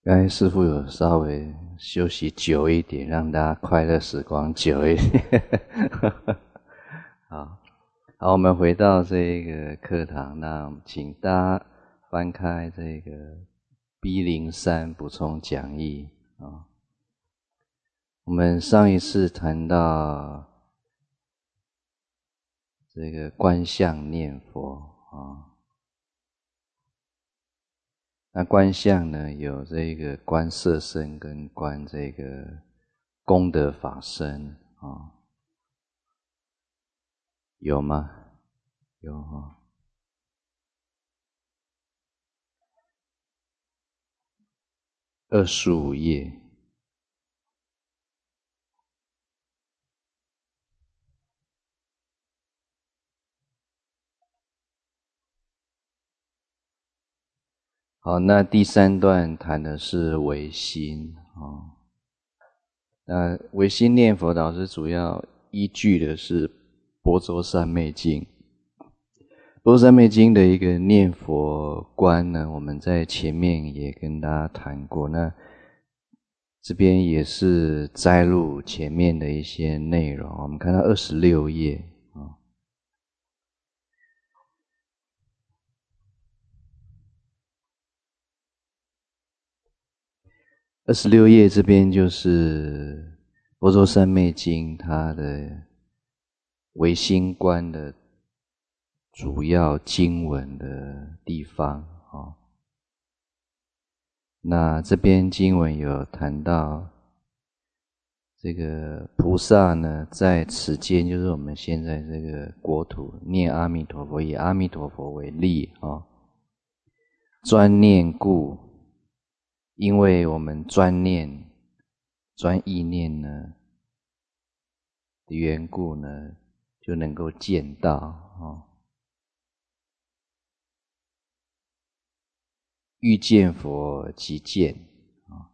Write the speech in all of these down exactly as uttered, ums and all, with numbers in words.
刚才师父有稍微休息久一点，让大家快乐时光久一点。好，好，我们回到这个课堂，那请大家翻开这个 B 零三 补充讲义啊。我们上一次谈到这个观相念佛啊。那观相呢，有这个观色身跟观这个功德法身啊，有吗？有哈。二十五页。好，那第三段谈的是唯心啊。那唯心念佛，老师主要依据的是《般舟三昧经》。《般舟三昧经》的一个念佛观呢，我们在前面也跟大家谈过。那这边也是摘录前面的一些内容。我们看到二十六页啊。二十六页这边就是《般舟三昧经》它的唯心观的主要经文的地方啊。那这边经文有谈到，这个菩萨呢，在此间，就是我们现在这个国土，念阿弥陀佛，以阿弥陀佛为例啊，专念故。因为我们专念、专意念呢的缘故呢，就能够见到啊。欲见佛即见啊，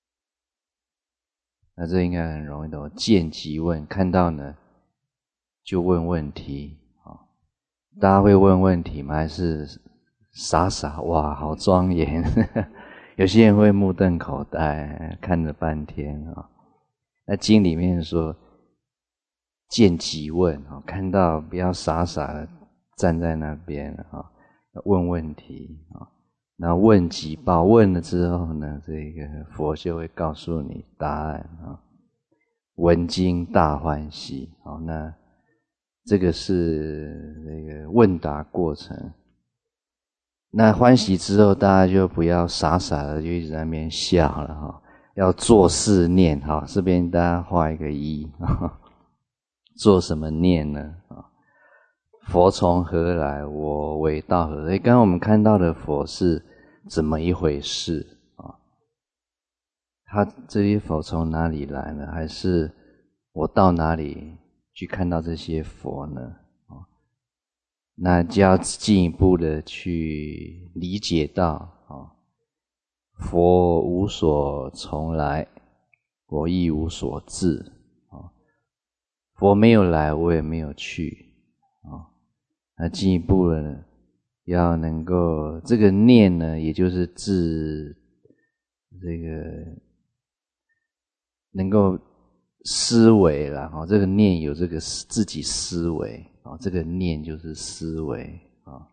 那这应该很容易懂。见即问，看到呢就问问题啊。大家会问问题吗？还是傻傻哇，好庄严？有些人会目瞪口呆，看了半天啊。那经里面说，见即问啊，看到不要傻傻的站在那边啊，问问题啊。那问即报，问了之后呢，这个佛就会告诉你答案啊。闻经大欢喜，好，那这个是那个问答过程。那欢喜之后，大家就不要傻傻的就一直在那边笑了哈，要做事念哈。这边大家画一个一，做什么念呢？佛从何来？我为到何？所以刚刚我们看到的佛是怎么一回事啊？他这些佛从哪里来呢？还是我到哪里去看到这些佛呢？那就要进一步的去理解到啊，佛无所从来，我亦无所至啊。佛没有来，我也没有去啊。那进一步的呢，要能够这个念呢，也就是自这个能够思维啦，哈，这个念有这个自己思维啊，这个念就是思维啊。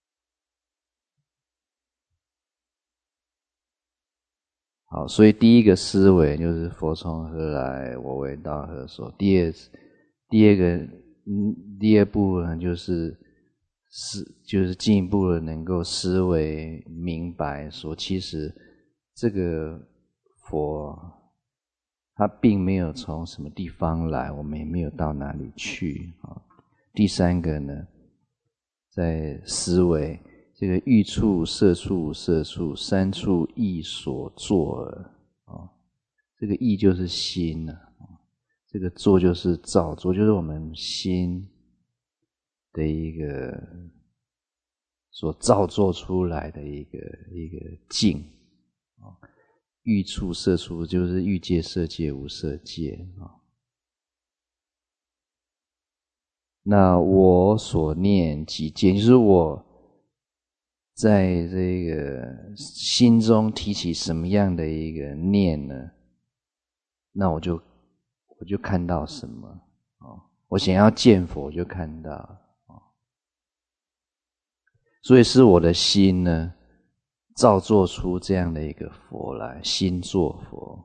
好，所以第一个思维就是佛从何来，我为到何所。第二，第二个，嗯，第二步呢，就是思，就是进一步的能够思维明白，说其实这个佛，他并没有从什么地方来，我们也没有到哪里去啊。第三个呢，在思维。这个欲处、色处、色处三处意所作耳啊，这个意就是心呐、啊，这个作就是造作，就是我们心的一个所造作出来的一个一个境啊。欲处、色处就是欲界、色界、无色界啊。那我所念即见，就是我在这个心中提起什么样的一个念呢？那我就我就看到什么哦。我想要见佛，我就看到哦。所以是我的心呢，造作出这样的一个佛来，心作佛。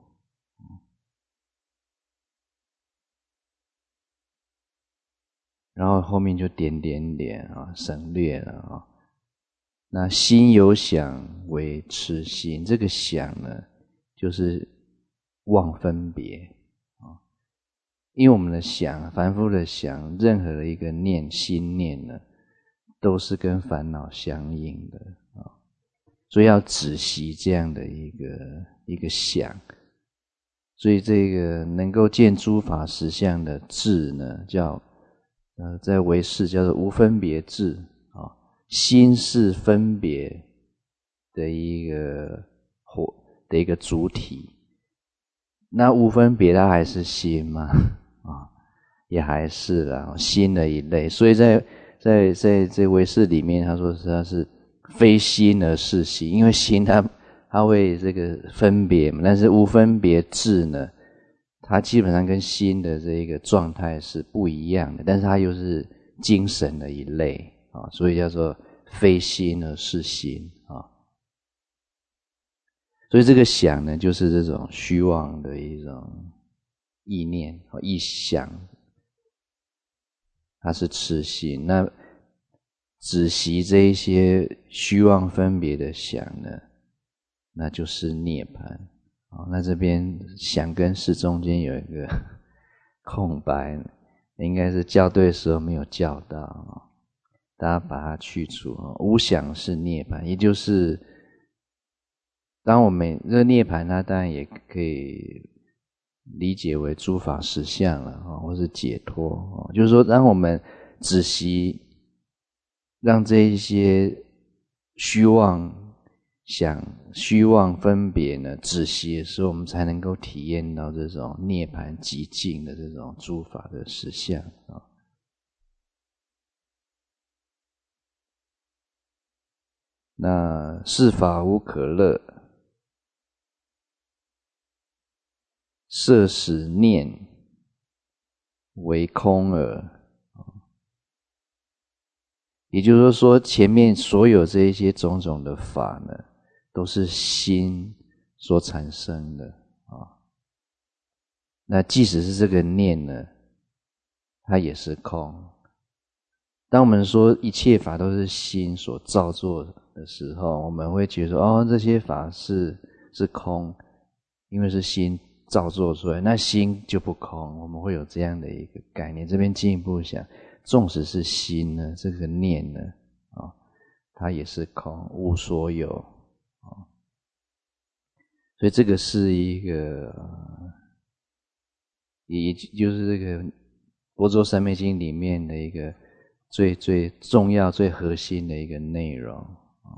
然后后面就点点点啊，省略了啊。那心有想为痴心，这个想呢，就是妄分别啊。因为我们的想，凡夫的想，任何的一个念心念呢，都是跟烦恼相应的啊。所以要止息这样的一个一个想。所以这个能够见诸法实相的智呢，叫呃，在唯识叫做无分别智啊，心是分别的一个火的一个主体。那无分别它还是心吗？啊，也还是啦，心的一类。所以在在在这唯识里面，他说是它是非心而是心，因为心它它会这个分别嘛，但是无分别智呢，它基本上跟心的这个状态是不一样的，但是它又是精神的一类啊，所以叫做非心而是心啊。所以这个想呢，就是这种虚妄的一种意念和意想，它是痴心。那止息这一些虚妄分别的想呢，那就是涅槃。哦，那这边想跟识中间有一个空白，应该是校对的时候没有校到，哦，大家把它去除。哦，无想是涅槃，也就是当我们这个涅槃，它当然也可以理解为诸法实相了，哦，或是解脱。哦，就是说，当我们止息，让这一些虚妄想虚妄分别呢止息的时候，我们才能够体验到这种涅槃寂静的这种诸法的实相啊。那世法无可乐，摄使念为空耳。也就是说，前面所有这一些种种的法呢，都是心所产生的啊。那即使是这个念呢，它也是空。当我们说一切法都是心所造作的时候，我们会觉得说，哦，这些法是是空，因为是心造作出来，那心就不空。我们会有这样的一个概念。这边进一步想，纵使是心呢，这个念呢，啊，它也是空，无所有啊。所以这个是一个，也就是这个《般舟三昧经》里面的一个最最重要、最核心的一个内容啊。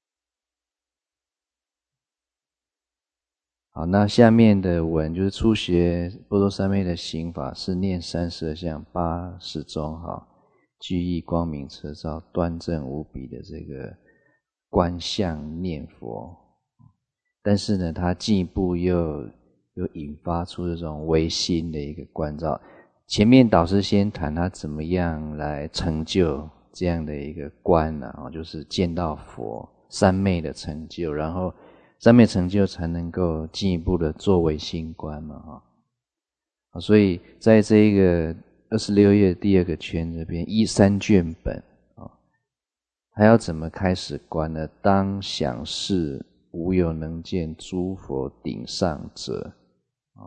好，那下面的文就是初学般舟三昧的行法是念三十二相八十种好，具义光明彻照，端正无比的这个观相念佛。但是呢，它进一步又又引发出这种唯心的一个关照。前面导师先谈他怎么样来成就这样的一个观啊，就是见到佛三昧的成就，然后三昧成就才能够进一步的作为心观嘛，啊，所以在这一个二十六页第二个圈这边一三卷本啊，还要怎么开始观呢？当想是无有能见诸佛顶上者，啊，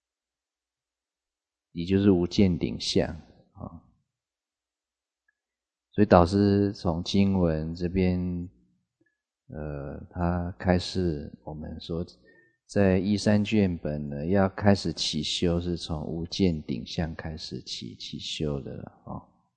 也就是无见顶相啊。所以导师从经文这边，呃，他开始我们说，在一三卷本呢，要开始起修，是从无见顶相开始起起修的了啊。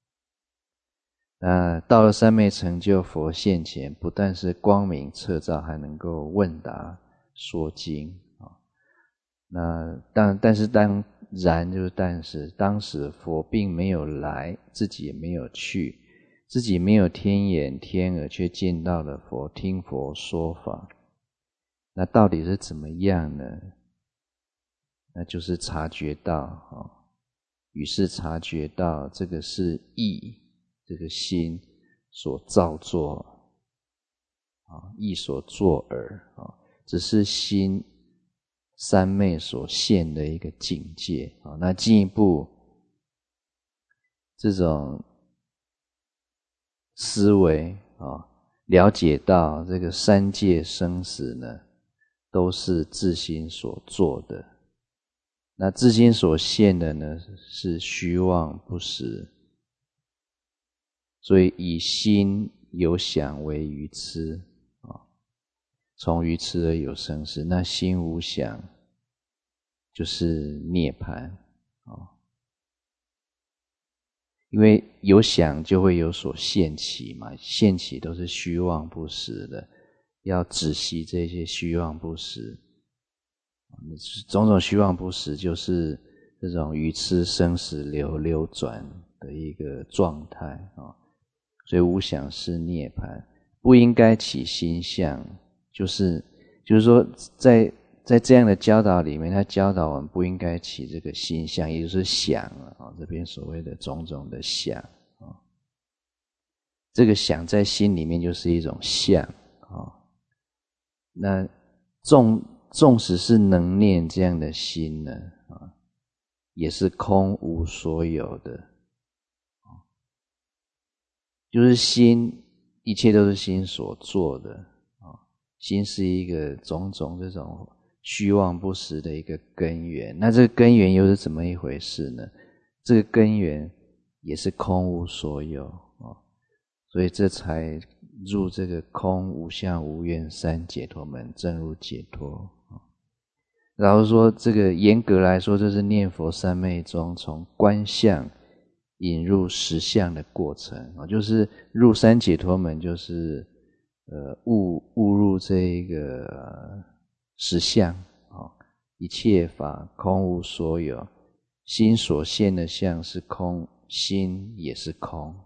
那到了三昧成就佛现前，不但是光明彻照，还能够问答说经啊。那但但是当然就是但是当时佛并没有来，自己也没有去。 自己没有天眼天耳，却见到了佛，听佛说法，那到底是怎么样呢？那就是察觉到，于是察觉到这个是意，这个心所造作，意所作耳，只是心三昧所现的一个境界。那进一步这种思维了解到这个三界生死呢，都是自心所做的。那自心所现的呢，是虚妄不实，所以以心有想为愚痴，从愚痴而有生死。那心无想就是涅槃，因为有想就会有所现起嘛，现起都是虚妄不实的，要止息这些虚妄不实。种种虚妄不实就是这种愚痴生死流流转的一个状态，所以无想是涅槃，不应该起心相，就是就是说在在这样的教导里面，他教导我们不应该起这个心相，也就是想啊，这边所谓的种种的想啊，这个想在心里面就是一种相啊。那纵纵使是能念这样的心呢，啊，也是空无所有的，就是心，一切都是心所做的啊。心是一个种种这种虚妄不实的一个根源。那这个根源又是怎么一回事呢？这个根源也是空无所有啊，所以这才入这个空无相无愿三解脱门，正入解脱。然后说这个严格来说，这是念佛三昧中从观相引入实相的过程，就是入三解脱门，就是呃悟悟入这个实相，一切法空无所有，心所现的相是空，心也是空。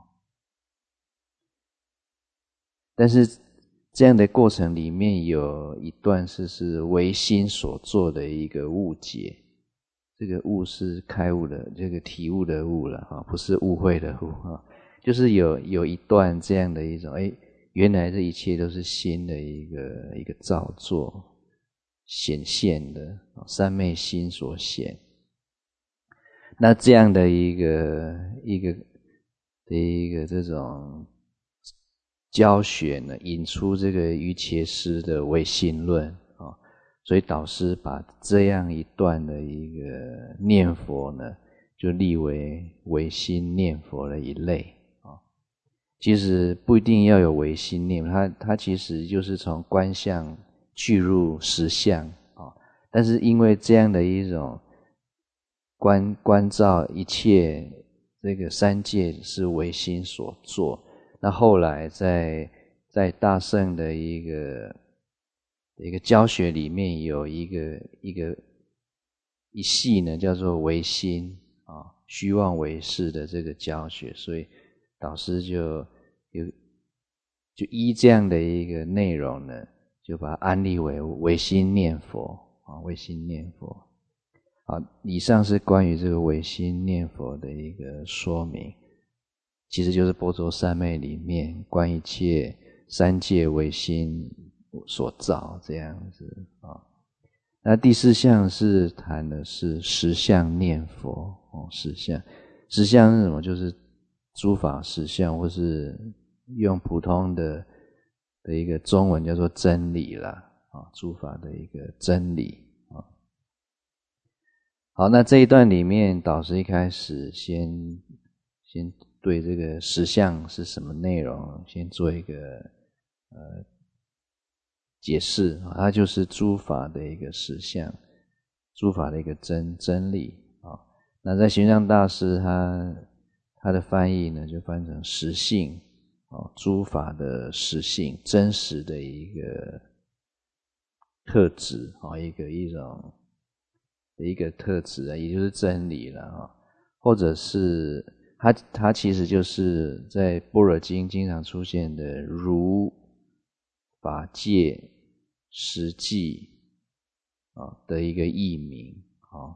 但是这样的过程里面有一段是是唯心所做的一个误解，这个悟是开悟的，这个体悟的悟了哈，不是误会的误哈，就是有有一段这样的一种，哎，原来这一切都是心的一个一个造作显现的，三昧心所显。那这样的一个一个的一个这种教学呢，引出这个瑜伽师的唯心论啊，所以导师把这样一段的一个念佛呢，就立为唯心念佛的一类啊。其实不一定要有唯心念，它它其实就是从观相去入实相啊。但是因为这样的一种观观照一切这个三界是唯心所做。那后来在在大乘的一个一个教学里面有一个一个一系呢，叫做唯心啊，虚妄唯识的这个教学，所以导师就有就依这样的一个内容呢，就把它安立为唯心念佛啊，唯心念佛。好，以上是关于这个唯心念佛的一个说明。其实就是般若三昧里面观一切三界唯心所造这样子啊。那第四项是谈的是实相念佛哦，实相，实相是什么？就是诸法实相，或是用普通的的一个中文叫做真理啦啊，诸法的一个真理啊。好，那这一段里面导师一开始先先对这个实相是什么内容先做一个呃解释，它就是诸法的一个实相，诸法的一个真真理啊。那在玄奘大师他他的翻译呢，就翻成实性啊，诸法的实性，真实的一个特质啊，一个一种的一个特质啊，也就是真理了啊，或者是它它其实就是在《般若经》经常出现的如法界实际啊的一个译名啊。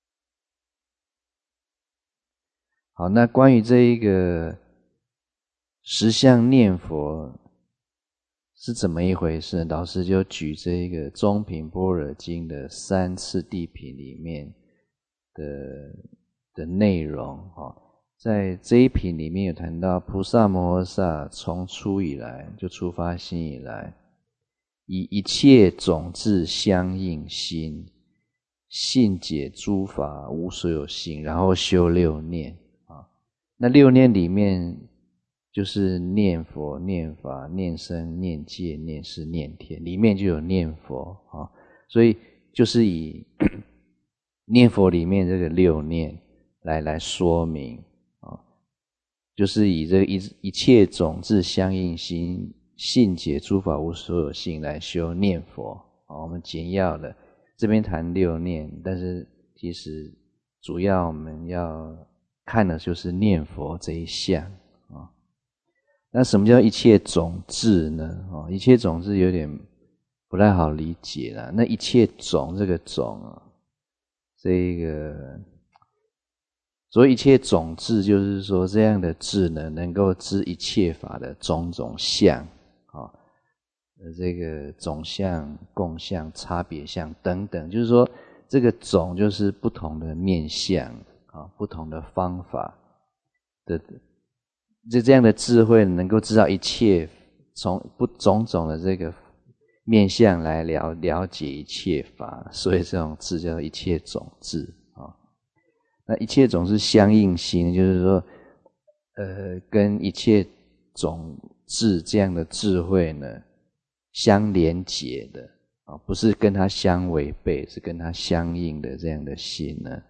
好，那关于这一个实相念佛是怎么一回事？老师就举这个中品般若经的三次第品里面的的内容哈。在这一品里面有谈到菩萨摩诃萨从出以来，就出发心以来，以一切种智相应心，信解诸法无所有性，然后修六念啊。那六念里面就是念佛、念法、念僧、念戒、念事、念天，里面就有念佛啊。所以就是以念佛里面这个六念来来说明。就是以这个 一, 一切种智相应心，信解诸法无所有性来修念佛。我们简要的这边谈六念，但是其实主要我们要看的就是念佛这一项。那什么叫一切种智呢？一切种智有点不太好理解啦。那一切种这个种，这个所以一切种智就是说这样的智呢，能够知一切法的种种相啊，这个种相、共相、差别相等等，就是说这个种就是不同的面相啊，不同的方法的，这这样的智慧能够知道一切从不种种的这个面相来了了解一切法，所以这种智叫做一切种智。那一切种是相应心，就是说呃，跟一切种智这样的智慧呢相连结的啊，不是跟它相违背，是跟它相应的这样的心呢。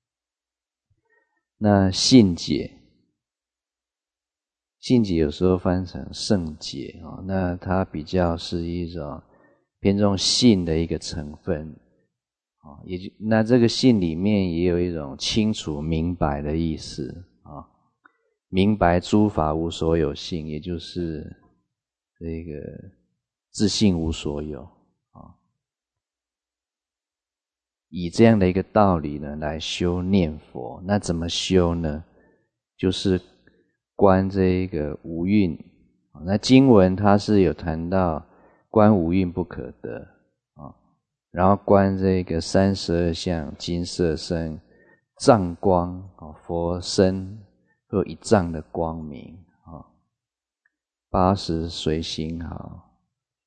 那信解，信解有时候翻成圣解啊，那它比较是一种偏重信的一个成分。也就那这个信里面也有一种清楚明白的意思啊，明白诸法无所有性，也就是这个自性无所有啊。以这样的一个道理呢来修念佛，那怎么修呢？就是观这一个五蕴。那经文它是有谈到观五蕴不可得，然后观这个三十二相、金色身、藏光，佛身会有一藏的光明，八十随行好，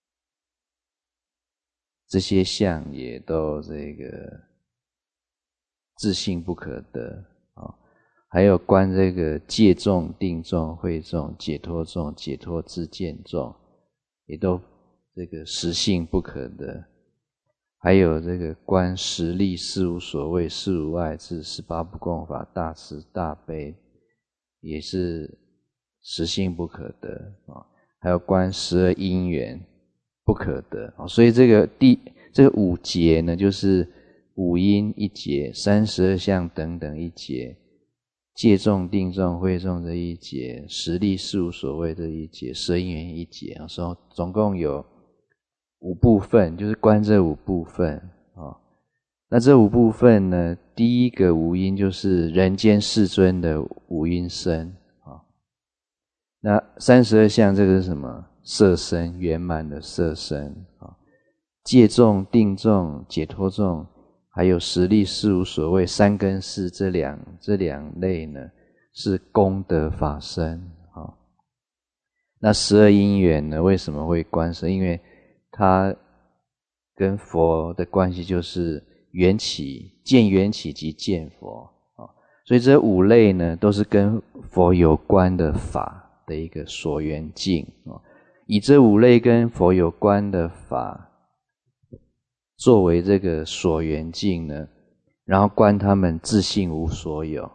这些相也都这个自性不可得。还有观这个戒众、定众、慧众、解脱众、解脱知见众，也都这个实性不可得。还有这个观十力、事无所谓、事无碍智、十八不共法、大慈大悲，也是实性不可得。还有观十二因缘不可得。所以这个第这个五劫呢，就是五因一劫，三十二相等等一劫，戒众、定众、慧众这一劫，十力、事无所谓这一劫，十二因缘一劫，所以总共有五部分，就是观这五部分啊。那这五部分呢，第一个五因就是人间世尊的五阴身啊。那三十二相这个是什么？色身，圆满的色身啊。戒众、定众、解脱众，还有十力、事无所谓、三根识这两这两类呢，是功德法身啊。那十二因缘呢，为什么会观身？因为它跟佛的关系就是缘起，见缘起即见佛，所以这五类呢都是跟佛有关的法的一个所缘境。以这五类跟佛有关的法作为这个所缘境呢，然后观他们自性无所有，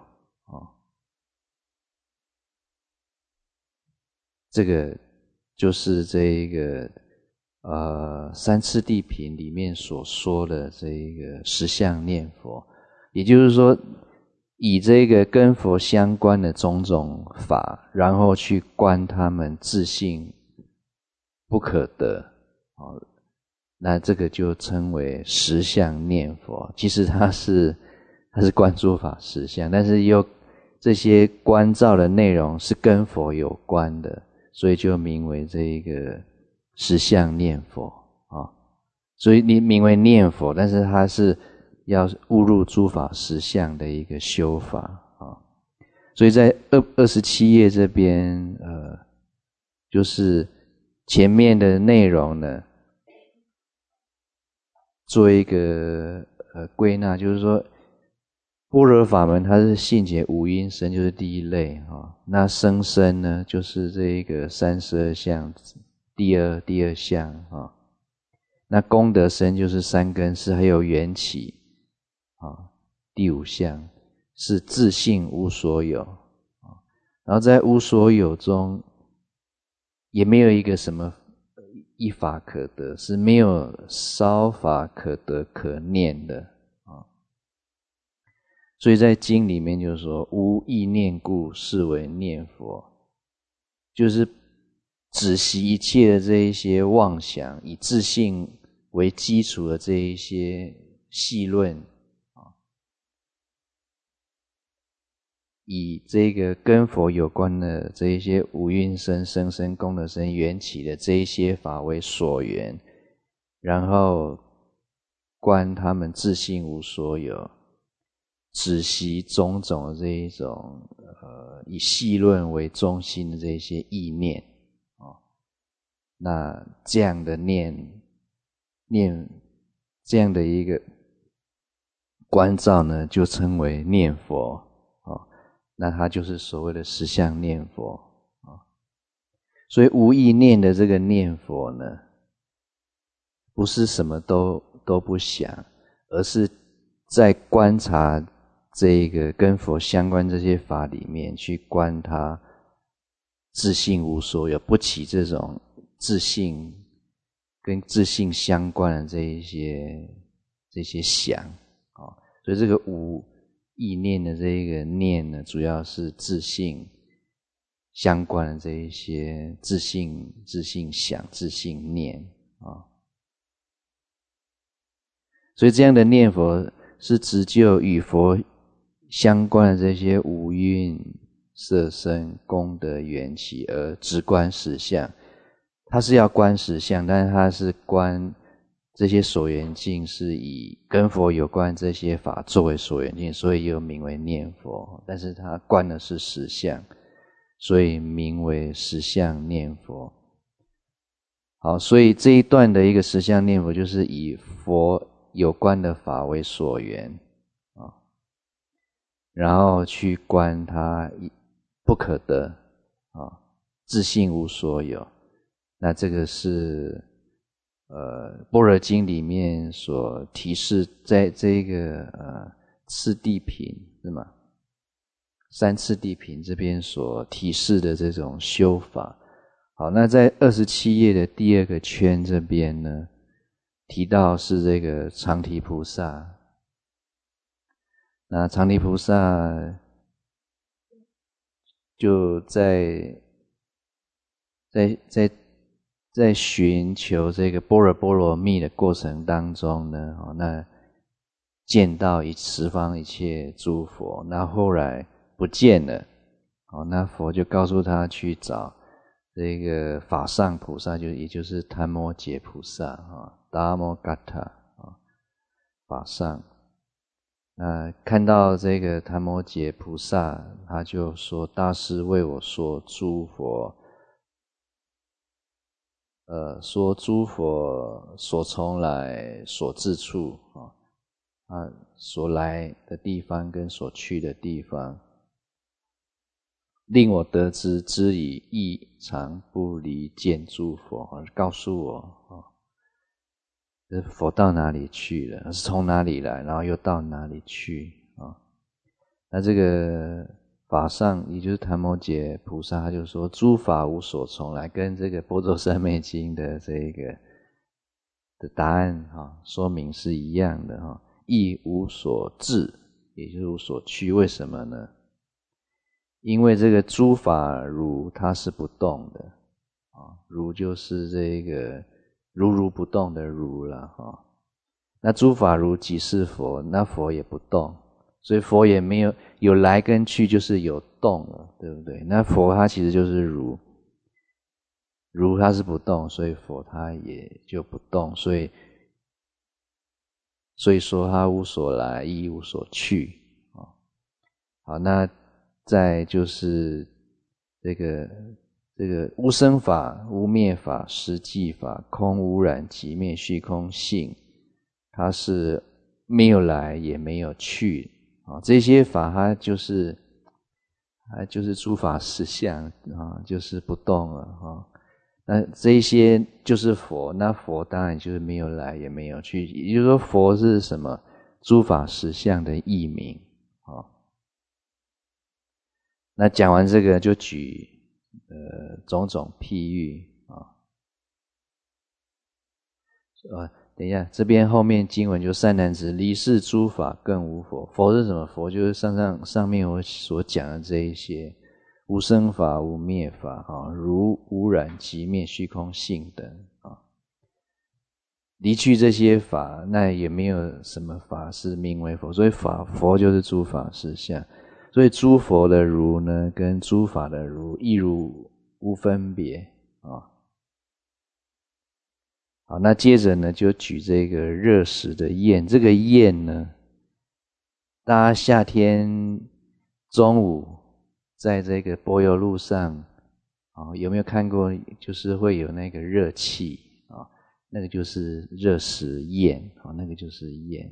这个就是这一个呃，三次第品里面所说的这个十相念佛，也就是说， 以这个跟佛相关的种种法，然后去观他们自性不可得，那这个就称为实相念佛。其实它是它是观诸法实相，但是又这些观照的内容是跟佛有关的，所以就名为这一个实相念佛啊。所以你名为念佛，但是它是要悟入诸法实相的一个修法啊。所以在二二十七页这边，呃，就是前面的内容呢，做一个呃归纳，就是说般若法门它是性解五阴身，就是第一类啊。那生身呢，就是这一个三十二相第二第二项啊。那功德身就是三根识，还有缘起啊，第五项是自性无所有啊。然后在无所有中，也没有一个什么一法可得，是没有稍法可得可念的啊。所以在经里面就是说，无意念故，是为念佛，就是止息一切的这一些妄想，以自性为基础的这一些细论啊，以这个跟佛有关的这一些五蕴身、生身、功德身、缘起的这一些法为所缘，然后观他们自性无所有，止息种种的这一种呃以细论为中心的这一些意念啊、哦，那这样的念念这样的一个观照呢，就称为念佛啊、哦，那它就是所谓的实相念佛啊、哦。所以无意念的这个念佛呢，不是什么都都不想，而是在观察这个跟佛相关这些法里面，去观它自性无所有，不起这种自性跟自性相关的这一些这些想啊、哦，所以这个无意念的这一个念呢，主要是自性相关的这一些自性自性想、自性念啊、哦。所以这样的念佛是只就与佛相关的这些五蕴、色身、功德、缘起而直观实相。它是要观实相，但是它是观这些所缘境是以跟佛有关这些法作为所缘境，所以又名为念佛。但是它观的是实相，所以名为实相念佛。好，所以这一段的一个实相念佛就是以佛有关的法为所缘啊，然后去观它不可得啊，自性无所有。那这个是呃《般若经》里面所提示，在这个呃次第品是吗？三次第品这边所提示的这种修法。好，那在二十七页的第二个圈这边呢，提到是这个常提菩萨。那常提菩萨就在在在在寻求这个般若波罗蜜的过程当中呢，那见到一十方一切诸佛，那后来不见了，那佛就告诉他去找这个法上菩萨，就也就是檀摩羯菩萨啊，达摩嘎塔啊，法上。那看到这个檀摩羯菩萨，他就说：“大师为我说诸佛。”呃，说诸佛所从来所至处啊，啊，所来的地方跟所去的地方，令我得知知以异常不离见诸佛啊，告诉我啊，这佛到哪里去了？是从哪里来，然后又到哪里去啊？那这个法上，也就是檀摩羯菩萨，他就说诸法无所从来，跟这个《般若三昧经》的这个的答案哈说明是一样的哈，亦无所至也就是无所去。为什么呢？因为这个诸法如它是不动的啊，如就是这个如如不动的如了哈。那诸法如即是佛，那佛也不动，所以佛也没有有来跟去，就是有动了，对不对？那佛它其实就是如，如它是不动，所以佛它也就不动，所以所以说它无所来，亦无所去啊。好，那再就是这个这个无生法、无灭法、实际法、空无染即灭虚空性，它是没有来也没有去啊。这些法它就是它就是诸法实相啊，就是不动了啊。那这些就是佛，那佛当然就是没有来也没有去，也就是说佛是什么？诸法实相的义名啊。那讲完这个就举呃种种譬喻啊。呃，等一下，这边后面经文就善男子，离世诸法更无佛。佛是什么？佛就是上上上面我所讲的这一些无生法、无灭法啊，如无染即灭虚空性等啊。离去这些法，那也没有什么法是名为佛，所以法佛就是诸法实相。所以诸佛的如呢，跟诸法的如亦如无分别啊。好，那接着呢，就举这个热食的焰。这个焰呢，大家夏天中午在这个柏油路上啊，有没有看过？就是会有那个热气啊，那个就是热食焰啊，那个就是焰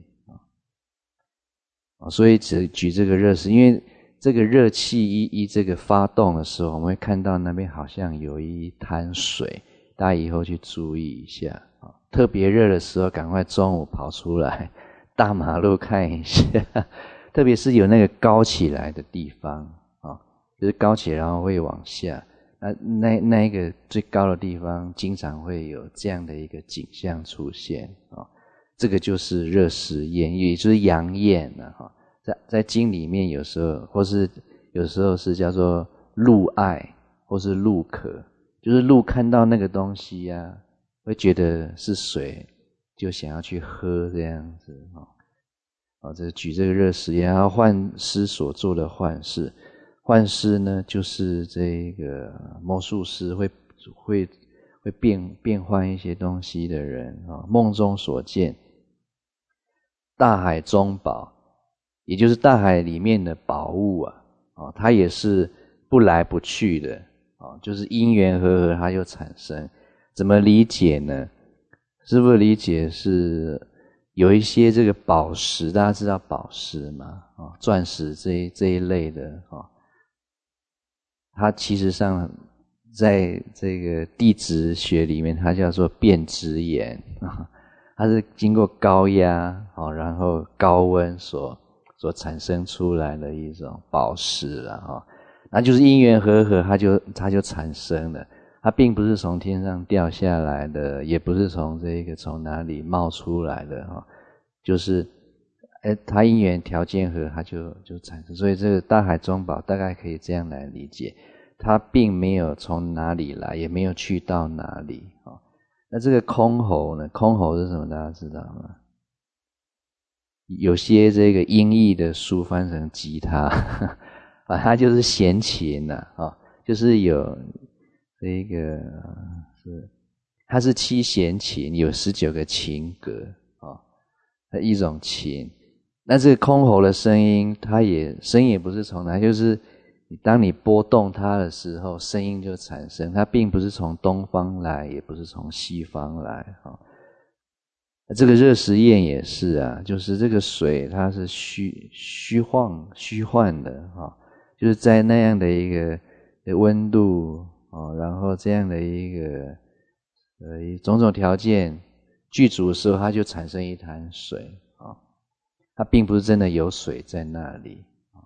啊。所以只举这个热食，因为这个热气一一这个发动的时候，我们会看到那边好像有一滩水，大家以后去注意一下啊。特别热的时候，赶快中午跑出来大马路看一下，特别是有那个高起来的地方啊，就是高起来然后会往下，那那那一个最高的地方，经常会有这样的一个景象出现啊。这个就是热食焰，也就是阳焰啊哈。在在经里面有时候或是有时候是叫做鹿爱或是鹿渴，就是鹿看到那个东西啊，会觉得是水，就想要去喝这样子啊。啊，这举这个热食焰，然后幻师所做的幻视，幻视呢就是这个魔术师会会会变变换一些东西的人啊，梦中所见大海中宝。也就是大海里面的宝物啊，哦，它也是不来不去的哦，就是因缘和合它就产生。怎么理解呢？师父理解是有一些这个宝石，大家知道宝石吗？哦，钻石这一这一类的哦，它其实上在这个地质学里面，它叫做变质岩啊，它是经过高压哦，然后高温所。所产生出来的一种宝石啊哈，那就是因缘和合，它就它就产生了。它并不是从天上掉下来的，也不是从这个从哪里冒出来的哈，就是哎，它因缘条件合，它就就产生。所以这个大海中宝大概可以这样来理解，它并没有从哪里来，也没有去到哪里啊。那这个箜篌呢？箜篌是什么？大家知道吗？有些这个音译的书翻成吉他啊，它就是弦琴呐啊，就是有这个是它是七弦琴，有十九个琴格啊，的一种琴。那这个箜篌的声音，它也声音也不是从哪，就是当你拨动它的时候，声音就产生。它并不是从东方来，也不是从西方来啊。这个热食焰也是啊，就是这个水它是虚虚晃虚幻的啊，就是在那样的一个温度啊，然后这样的一个呃种种条件具足的时候，它就产生一滩水啊，它并不是真的有水在那里啊，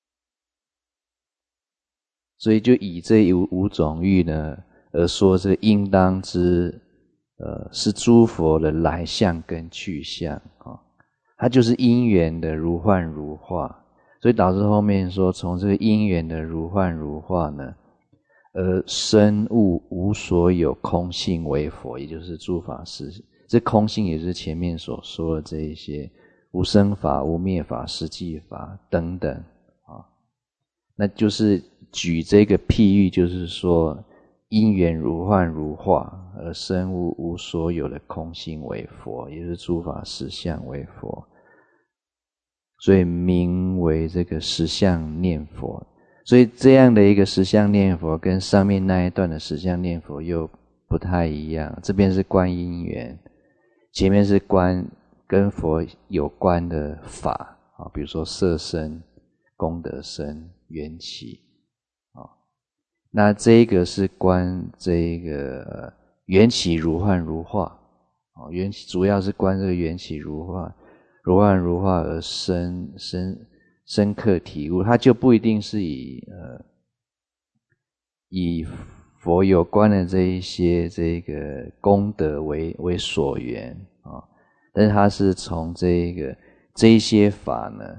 所以就以这五五种喻呢而说，这应当知。呃，是诸佛的来相跟去相啊。 它就是因缘的如幻如化，所以导致后面说从这个因缘的如幻如化呢，而生物无所有空性为佛，也就是诸法实。这空性也是前面所说的这一些无生法、无灭法、实际法等等啊。那就是举这个譬喻，就是说因缘如幻如化，而生物无所有的空性为佛，也就是诸法实相为佛，所以名为这个实相念佛。所以这样的一个实相念佛跟上面那一段的实相念佛又不太一样，这边是观因缘，前面是观跟佛有关的法，比如说色身、功德身、缘起。那这个是观这个缘起如幻如化，缘起主要是观这个缘起如化，如幻如化而深深深刻体悟，它就不一定是以呃以佛有关的这一些这个功德为为所缘啊，但是它是从这个这一些法呢，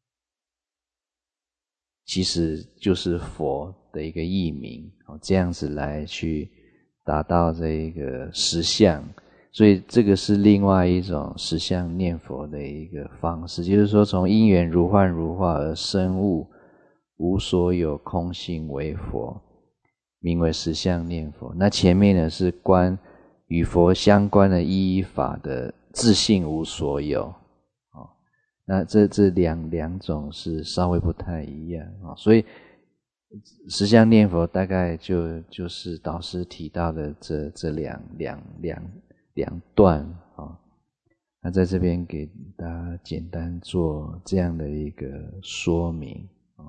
其实就是佛的一个义名，这样子来去达到这个实相，所以这个是另外一种实相念佛的一个方式，就是说从因缘如幻如化而生物无所有空性为佛，名为实相念佛。那前面呢是观与佛相关的依依法的自性无所有，那这这两两种是稍微不太一样啊，所以实相念佛大概就就是导师提到的这这两两两两段啊。那在这边给大家简单做这样的一个说明啊。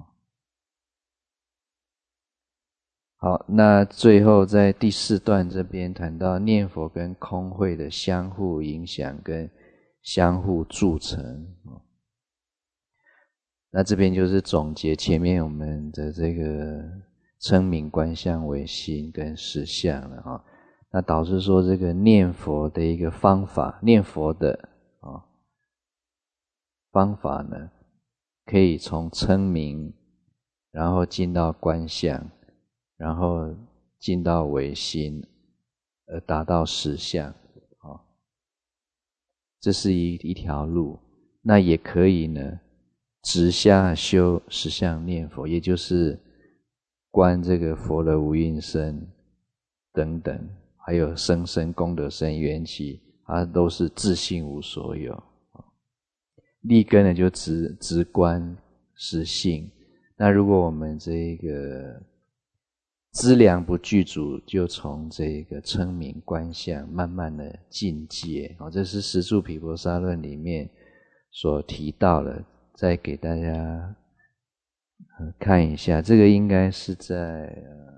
好，那最后在第四段这边谈到念佛跟空慧的相互影响跟相互助成啊。那这边就是总结前面我们的这个称名观相唯心跟实相了啊。那导师说这个念佛的一个方法，念佛的啊方法呢，可以从称名，然后进到观相，然后进到唯心，而达到实相啊。这是一一条路。那也可以呢，直下修实相念佛，也就是观这个佛的无蕴身等等，还有生身、功德身、缘起，它都是自性无所有。立根呢就直直观实性。那如果我们这个资粮不具足，就从这个称名观相慢慢的进阶。这是十住毗婆沙论里面所提到的，再给大家看一下，这个应该是在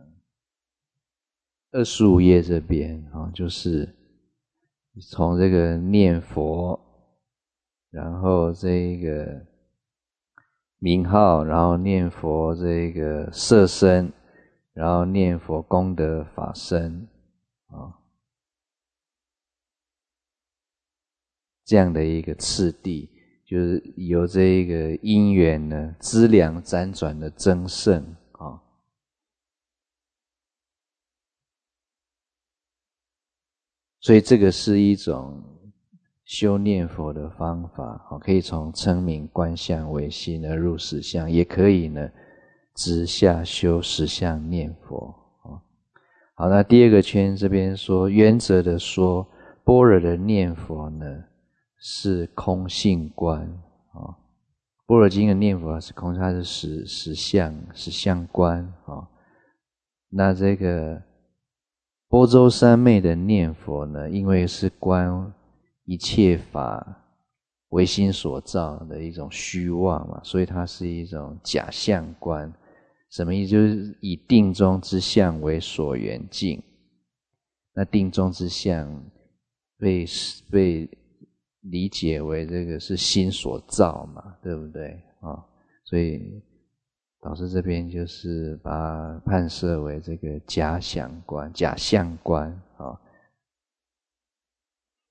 二十五页这边，就是从这个念佛，然后这个名号，然后念佛这个色身，然后念佛功德法身，这样的一个次第，就是由这一个因缘呢资粮辗转的增盛啊。所以这个是一种修念佛的方法，可以从称名观相唯心而入实相，也可以呢直下修实相念佛。好，那第二个圈这边说，原则的说，般若的念佛呢是空性观啊。般若经的念佛是空，它是实实相实相观啊。那这个般舟三昧的念佛呢，因为是观一切法唯心所造的一种虚妄嘛，所以它是一种假相观。什么意思？就是以定中之相为所缘境。那定中之相被被理解为这个是心所造嘛，对不对啊？所以导师这边就是把它判设为这个假想观、假相观啊。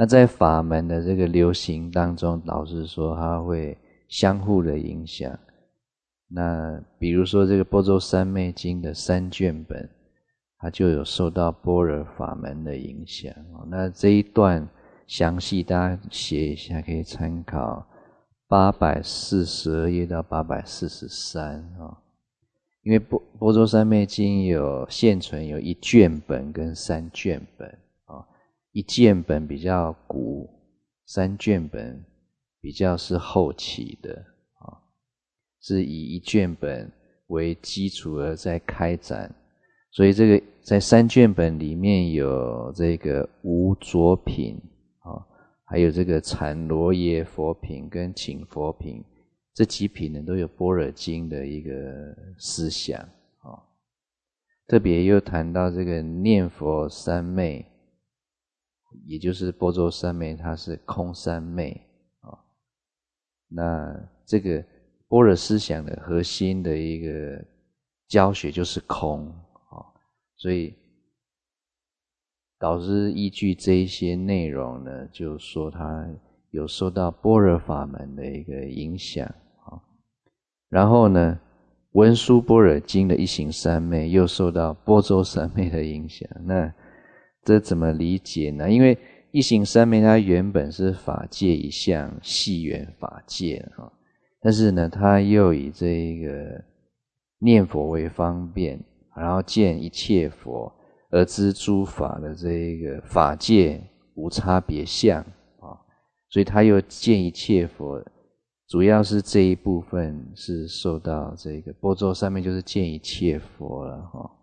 那在法门的这个流行当中，老师说它会相互的影响。那比如说这个《般舟三昧经》的三卷本，它就有受到般若法门的影响。那这一段详细大家写一下，可以参考八百四十二页到八百四十三啊。因为《般舟三昧经》有现存有一卷本跟三卷本啊，一卷本比较古，三卷本比较是后期的啊，是以一卷本为基础而在开展，所以这个在三卷本里面有这个无着品啊，还有这个禅罗耶佛品跟请佛品。这几品呢都有般若经的一个思想啊，特别又谈到这个念佛三昧，也就是般舟三昧，它是空三昧啊。那这个般若思想的核心的一个教学就是空啊，所以导师依据这一些内容呢，就说他有受到般若法门的一个影响。然后呢，文殊般若经的一行三昧又受到般舟三昧的影响。那这怎么理解呢？因为一行三昧它原本是法界一项系缘法界，但是呢，它又以这个念佛为方便，然后见一切佛而知诸法的这个法界无差别相，所以它又见一切佛。主要是这一部分是受到这个般舟三昧，就是见一切佛了哈。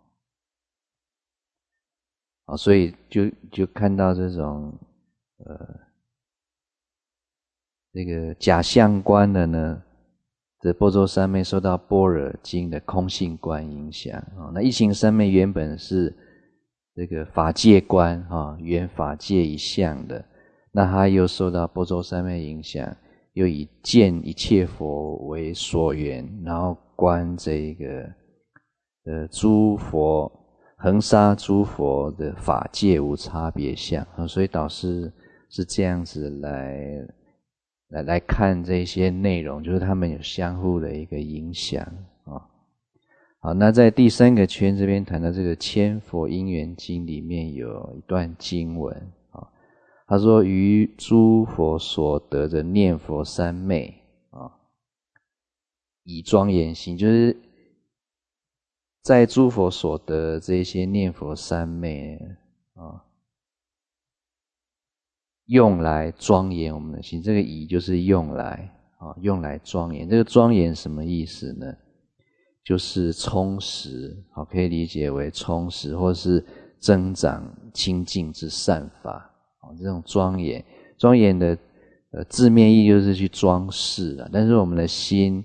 啊，所以就就看到这种呃这个假相观的呢，这般舟三昧受到般若经的空性观影响啊。那一行三昧原本是这个法界观啊，原法界一相的，那它又受到般舟三昧影响。又以见一切佛为所缘，然后观这个呃诸佛恒沙诸佛的法界无差别相，所以导师是这样子来来来看这些内容，就是他们有相互的一个影响啊。好，那在第三个圈这边谈到这个《千佛因缘经》里面有一段经文。他说于诸佛所得的念佛三昧啊，以庄严心，就是在诸佛所得这些念佛三昧啊，用来庄严我们的心。这个以就是用来啊，用来庄严。这个庄严什么意思呢？就是充实，好，可以理解为充实或是增长清净之善法。这种庄严，庄严的呃字面意就是去装饰啊，但是我们的心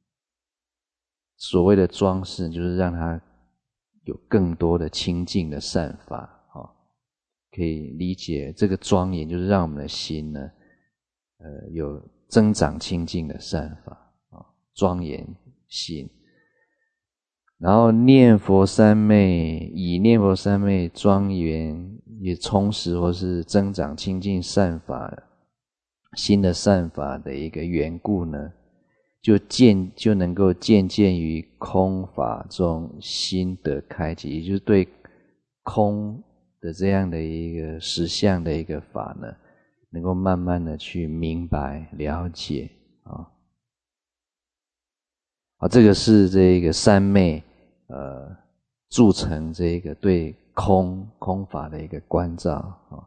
所谓的装饰，就是让它有更多的清净的善法，哦，可以理解这个庄严就是让我们的心呢，呃，有增长清净的善法啊，庄严心。然后念佛三昧，以念佛三昧庄严也充实或是增长清净善法，新的善法的一个缘故呢，就渐就能够渐渐于空法中心得开启，也就是对空的这样的一个实相的一个法呢，能够慢慢的去明白了解啊。好，这个是这个三昧呃铸成这个对空空法的一个关照啊。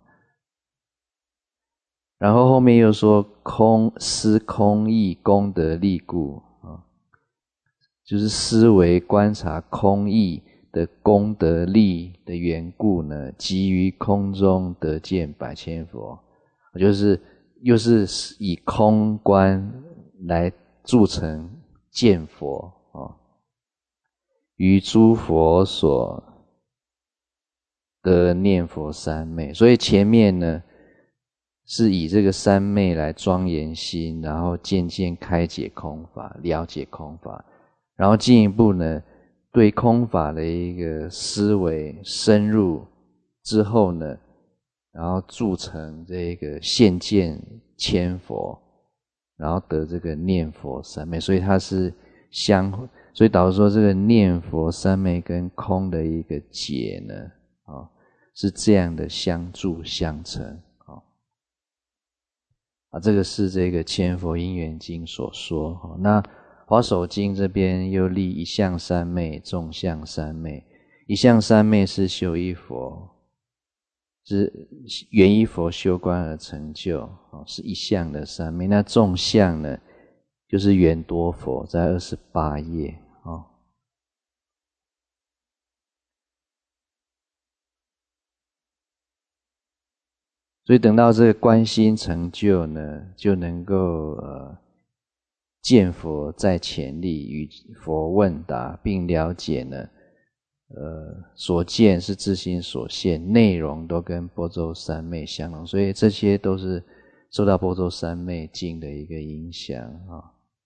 然后后面又说空思空义功德力故啊，就是思维观察空义的功德力的缘故呢，即于空中得见百千佛，就是又是以空观来铸成见佛啊，于诸佛所得念佛三昧。所以前面呢是以这个三昧来庄严心，然后渐渐开解空法，了解空法，然后进一步呢对空法的一个思维深入之后呢， 然后铸成这个现见千佛，然后得这个念佛三昧，所以它是相，所以导致说这个念佛三昧跟空的一个解呢，啊，是这样的相助相成啊。啊，这个是这个《千佛因缘经》所说。啊，那华首经这边又立一相三昧、众相三昧。一相三昧是修一佛，是缘一佛修观而成就，是一相的三昧。那众相呢，就是缘多佛，在二十八页。所以等到这个观心成就呢，就能够呃见佛在前立，与佛问答，并了解呢呃，所见是自心所现，内容都跟般舟三昧相融，所以这些都是受到般舟三昧经的一个影响啊。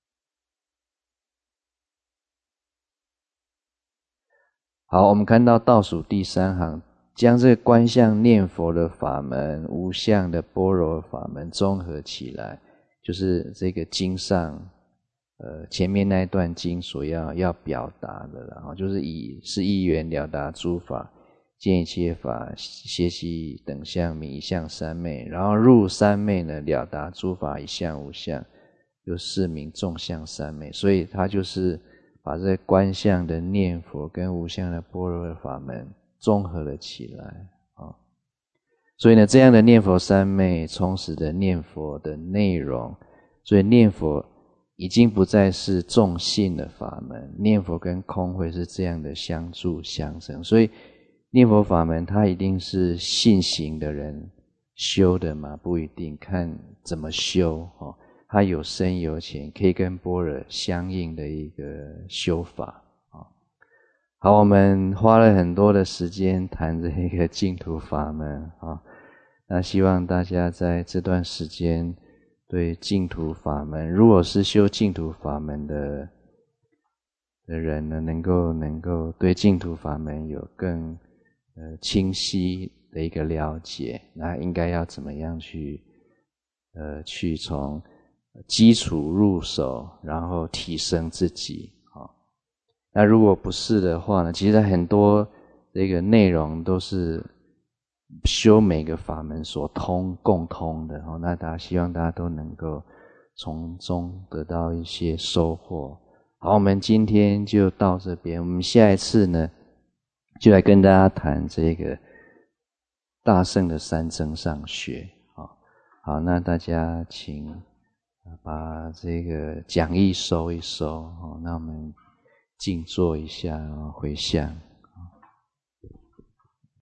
好，我们看到倒数第三行，将这个观相念佛的法门、无相的般若法门综合起来，就是这个经上呃，前面那一段经所要要表达的啦，就是以是一缘了达诸法，见一切法歇息等相名一相三昧，然后入三昧呢，了达诸法一相无相，就是名众相三昧。所以他就是把这观相的念佛跟无相的般若的法门综合了起来啊。所以呢，这样的念佛三昧充实的念佛的内容，所以念佛已经不再是重信的法门，念佛跟空会是这样的相助相生。所以念佛法门它一定是信行的人修的嘛？不一定，看怎么修哦。它有深有浅，可以跟般若相应的一个修法啊。好，我们花了很多的时间谈这一个净土法门啊，那希望大家在这段时间对净土法门，如果是修净土法门的的人呢，能够能够对净土法门有更呃清晰的一个了解，那应该要怎么样去呃去从基础入手，然后提升自己啊。那如果不是的话呢，其实很多这个内容都是修每个法门所通共通的哦，那大家希望大家都能够从中得到一些收获。好，我们今天就到这边，我们下一次呢，就来跟大家谈这个大乘的三增上学。好，那大家请把这个讲义收一收，那我们静坐一下，回向。